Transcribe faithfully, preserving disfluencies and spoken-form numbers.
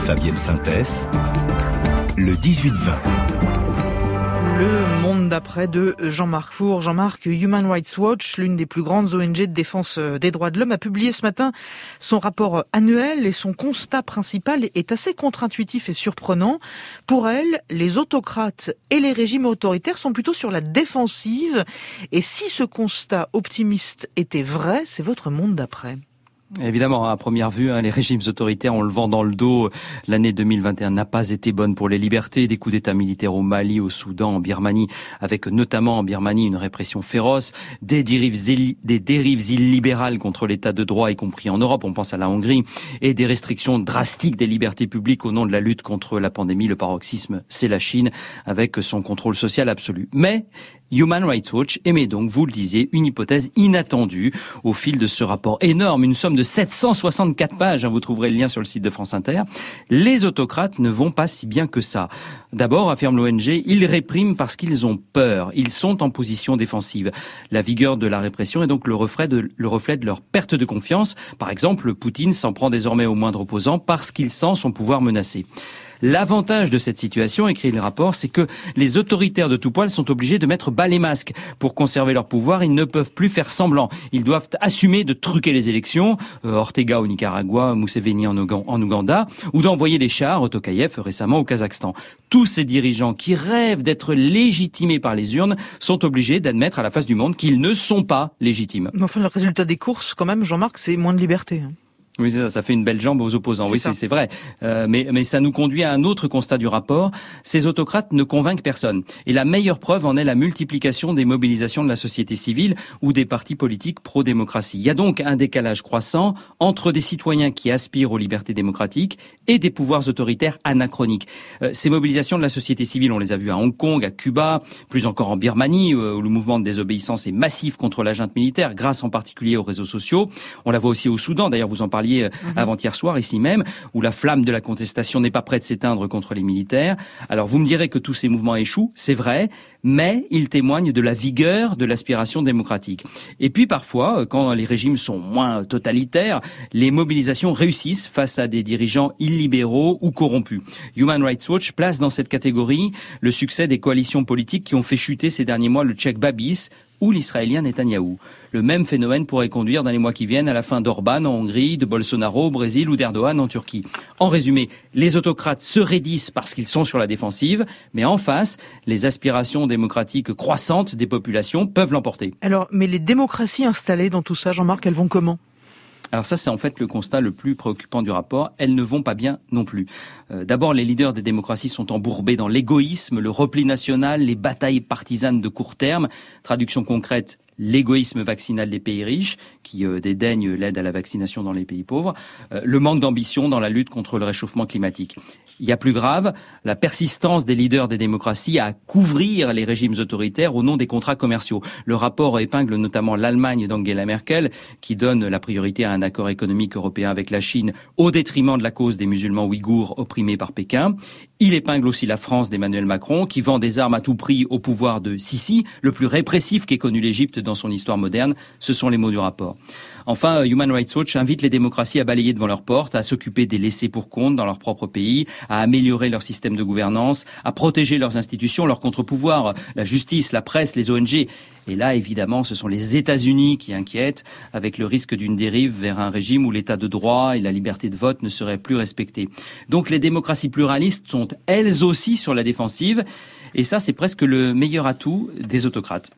Fabienne Synthès, le dix-huit vingt. Le monde d'après de Jean-Marc Four. Jean-Marc, Human Rights Watch, l'une des plus grandes O N G de défense des droits de l'homme, a publié ce matin son rapport annuel et son constat principal est assez contre-intuitif et surprenant. Pour elle, les autocrates et les régimes autoritaires sont plutôt sur la défensive. Et si ce constat optimiste était vrai, c'est votre monde d'après. Évidemment, à première vue, hein, les régimes autoritaires ont le vent dans le dos. L'année deux mille vingt et un n'a pas été bonne pour les libertés. Des coups d'état militaires au Mali, au Soudan, en Birmanie, avec notamment en Birmanie une répression féroce, des dérives, des dérives illibérales contre l'état de droit, y compris en Europe, on pense à la Hongrie, et des restrictions drastiques des libertés publiques au nom de la lutte contre la pandémie. Le paroxysme, c'est la Chine, avec son contrôle social absolu. Mais Human Rights Watch émet donc, vous le disiez, une hypothèse inattendue au fil de ce rapport énorme, une somme de sept cent soixante-quatre pages, hein, vous trouverez le lien sur le site de France Inter. Les autocrates ne vont pas si bien que ça. D'abord, affirme l'O N G, ils répriment parce qu'ils ont peur, ils sont en position défensive. La vigueur de la répression est donc le reflet de, le reflet de leur perte de confiance. Par exemple, Poutine s'en prend désormais au moindre opposant parce qu'il sent son pouvoir menacé. L'avantage de cette situation, écrit le rapport, c'est que les autoritaires de tout poil sont obligés de mettre bas les masques. Pour conserver leur pouvoir, ils ne peuvent plus faire semblant. Ils doivent assumer de truquer les élections, euh, Ortega au Nicaragua, Museveni en, Oug- en Ouganda, ou d'envoyer des chars, Tokayev récemment au Kazakhstan. Tous ces dirigeants qui rêvent d'être légitimés par les urnes sont obligés d'admettre à la face du monde qu'ils ne sont pas légitimes. Mais enfin, le résultat des courses, quand même, Jean-Marc, c'est moins de liberté. Oui, c'est ça, ça fait une belle jambe aux opposants. C'est oui, c'est, c'est vrai. Euh, mais, mais ça nous conduit à un autre constat du rapport. Ces autocrates ne convainquent personne. Et la meilleure preuve en est la multiplication des mobilisations de la société civile ou des partis politiques pro-démocratie. Il y a donc un décalage croissant entre des citoyens qui aspirent aux libertés démocratiques et des pouvoirs autoritaires anachroniques. Euh, ces mobilisations de la société civile, on les a vues à Hong Kong, à Cuba, plus encore en Birmanie, où le mouvement de désobéissance est massif contre la junte militaire, grâce en particulier aux réseaux sociaux. On la voit aussi au Soudan, d'ailleurs vous en parlez Mmh. avant-hier soir, ici même, où la flamme de la contestation n'est pas près de s'éteindre contre les militaires. Alors vous me direz que tous ces mouvements échouent, c'est vrai, mais ils témoignent de la vigueur de l'aspiration démocratique. Et puis parfois, quand les régimes sont moins totalitaires, les mobilisations réussissent face à des dirigeants illibéraux ou corrompus. Human Rights Watch place dans cette catégorie le succès des coalitions politiques qui ont fait chuter ces derniers mois le Tchèque Babis ou l'Israélien Netanyahou. Le même phénomène pourrait conduire dans les mois qui viennent à la fin d'Orban en Hongrie, de Bolsonaro au Brésil ou d'Erdogan en Turquie. En résumé, les autocrates se raidissent parce qu'ils sont sur la défensive, mais en face, les aspirations démocratiques croissantes des populations peuvent l'emporter. Alors, mais les démocraties installées dans tout ça, Jean-Marc, elles vont comment ? Alors ça, c'est en fait le constat le plus préoccupant du rapport. Elles ne vont pas bien non plus. Euh, d'abord, les leaders des démocraties sont embourbés dans l'égoïsme, le repli national, les batailles partisanes de court terme. Traduction concrète, l'égoïsme vaccinal des pays riches, qui euh, dédaignent l'aide à la vaccination dans les pays pauvres. Euh, le manque d'ambition dans la lutte contre le réchauffement climatique. Il y a plus grave, la persistance des leaders des démocraties à couvrir les régimes autoritaires au nom des contrats commerciaux. Le rapport épingle notamment l'Allemagne d'Angela Merkel, qui donne la priorité à un accord économique européen avec la Chine au détriment de la cause des musulmans ouïghours opprimés par Pékin. Il épingle aussi la France d'Emmanuel Macron, qui vend des armes à tout prix au pouvoir de Sisi, le plus répressif qu'ait connu l'Égypte dans son histoire moderne. Ce sont les mots du rapport. Enfin, Human Rights Watch invite les démocraties à balayer devant leurs portes, à s'occuper des laissés pour compte dans leur propre pays, à améliorer leur système de gouvernance, à protéger leurs institutions, leurs contre-pouvoirs, la justice, la presse, les O N G. Et là, évidemment, ce sont les États-Unis qui inquiètent, avec le risque d'une dérive vers un régime où l'état de droit et la liberté de vote ne seraient plus respectés. Donc les démocraties pluralistes sont elles aussi sur la défensive, et ça, c'est presque le meilleur atout des autocrates.